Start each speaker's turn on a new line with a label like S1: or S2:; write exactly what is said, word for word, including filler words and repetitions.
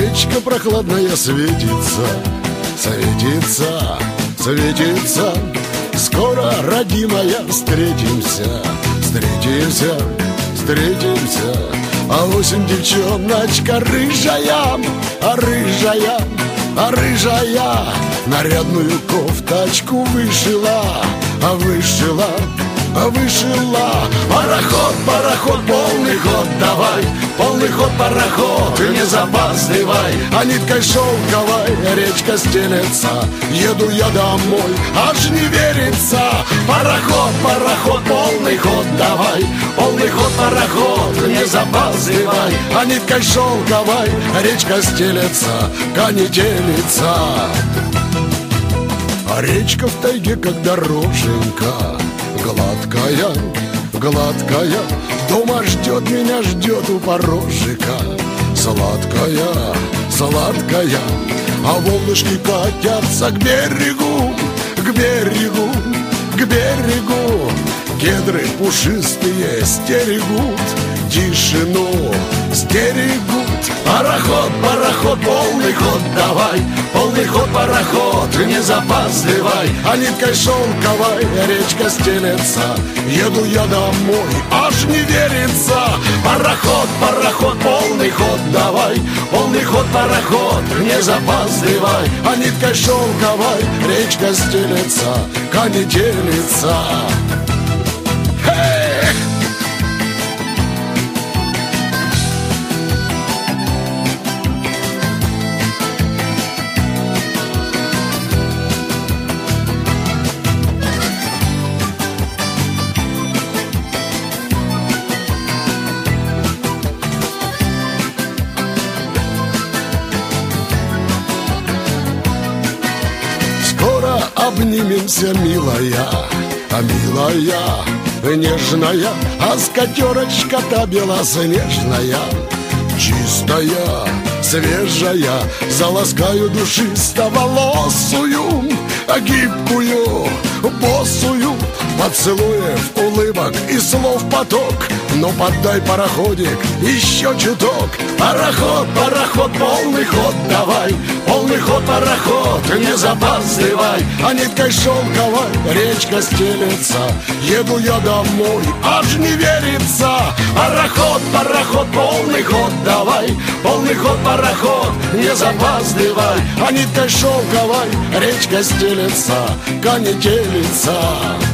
S1: речка прохладная светится, светится, светится. Скоро, родимая, встретимся, встретимся, встретимся. А осень девчоночка рыжая, а рыжая, а рыжая нарядную кофточку вышила, а вышила, а вышила. Пароход, пароход, полный ход давай, полный ход, пароход, не запаздывай. А ниткой шелковой речка стелется, еду я домой, аж не верится. Пароход, пароход, полный ход давай, полный ход, пароход, не запаздывай. А ниткой шелковой речка стелется, конетелится. А речка в тайге, как дороженька, гладкая, гладкая. Дома ждет меня, ждет у порожика, сладкая, сладкая. А волнышки катятся к берегу, к берегу, к берегу. Кедры пушистые стерегут, тишину стерегут. Пароход, пароход, полный ход давай, полный ход, пароход, не запаздывай. А ниткой шелковой речка стелется, еду я домой, аж не верится. Пароход, пароход, полный ход давай, полный ход, пароход, не запаздывай. А ниткой шелковой речка стелется, конетелится. Hey! Скоро обнимемся, милая, а милая, нежная, а скатерочка-то белоснежная, чистая, свежая, заласкаю душисто-волосую, гибкую, босую, поцелуев, улыбок и слов поток. Но поддай, пароходик, еще чуток. Пароход, пароход, полный ход давай, полный ход, пароход, не запаздывай. А ниткой шелковой речка стелется, еду я домой, аж не верится. Пароход, пароход, полный ход давай, полный ход, пароход, не запаздывай. А ниткой шелковой речка стелется, конетелится.